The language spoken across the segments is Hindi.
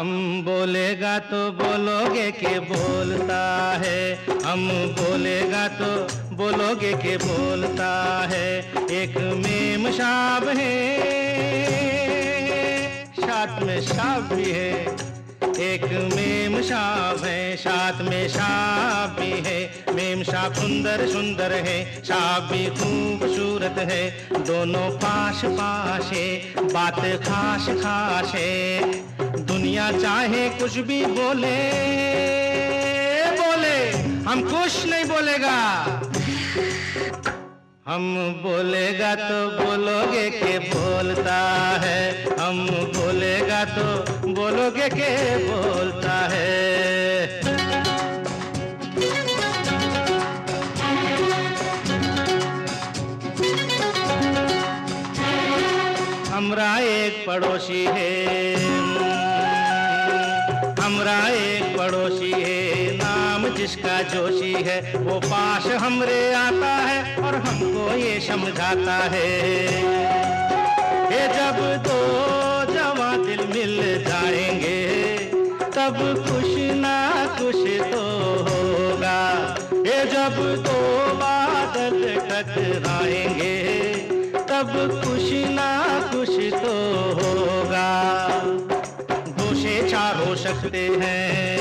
हम बोलेगा तो बोलोगे के बोलता है, हम बोलेगा तो बोलोगे के बोलता है। एक मेम शाब है, साथ में शाब भी है। एक मेम शाब है, साथ में शाब भी है। मेम शाब सुंदर सुंदर है, शाब भी खूबसूरत है। दोनों पास पास है, बात खास खास है। दुनिया चाहे कुछ भी बोले बोले, हम कुछ नहीं बोलेगा। हम बोलेगा तो बोलोगे के बोलता है, हम बोलेगा तो बोलोगे के बोलता है। हमरा एक पड़ोसी है, हमरा एक पड़ोसी है, नाम जिसका जोशी है। वो पास हमरे आता है और हमको ये समझाता है कि जब दो जवां दिल मिल जाएंगे तब कुछ ना कुछ तो होगा। ये जब दो बादल टकराएंगे तब कुछ ना कुछ तो होगा। दो से चार हो सकते हैं,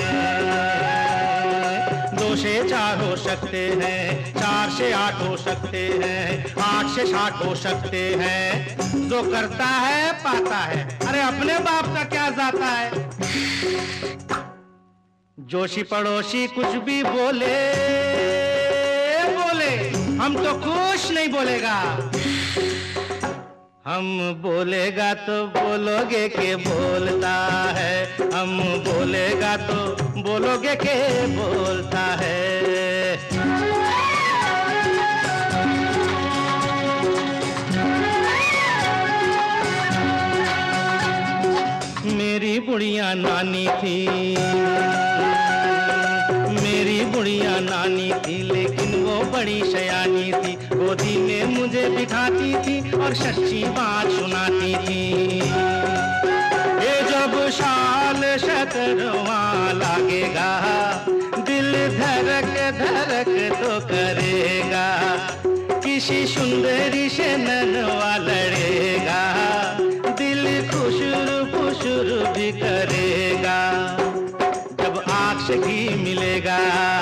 दो से चार हो सकते हैं, 4 से 8 हो सकते हैं, 8 से 60 हो सकते हैं। जो करता है पाता है, अरे अपने बाप का क्या जाता है। जोशी पड़ोसी कुछ भी बोले बोले, हम तो कुछ नहीं बोलेगा। हम बोलेगा तो बोलोगे के बोलता है, हम बोलेगा तो बोलोगे के बोलता है। मेरी बुढ़िया नानी थी, मेरी बुढ़िया नानी थी, लेकिन वो बड़ी सयानी थी। गोदी में मुझे बिठाती थी और सच्ची बात सुनाती थी। ये जब साल शतरवा लागेगा, दिल धड़क धड़क तो करेगा। किसी सुंदरी से ननवा लड़ेगा, दिल खुशरू खुशरू भी करेगा। जब आँख से घी मिलेगा,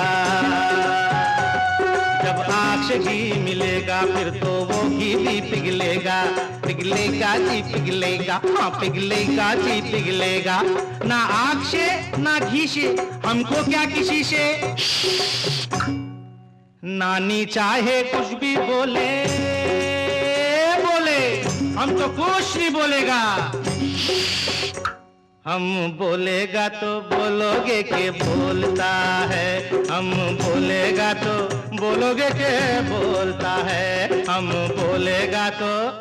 जब आँख से घी मिलेगा, फिर तो वो घी भी पिघलेगा। पिघलेगा जी पिघलेगा, हाँ पिघलेगा जी पिघलेगा। ना आँख से ना घी से, हमको क्या किसी से। नानी चाहे कुछ भी बोले बोले, हम तो कुछ नहीं बोलेगा। हम बोलेगा तो बोलोगे के बोलता है, हम बोलेगा तो बोलोगे के बोलता है। हम बोलेगा तो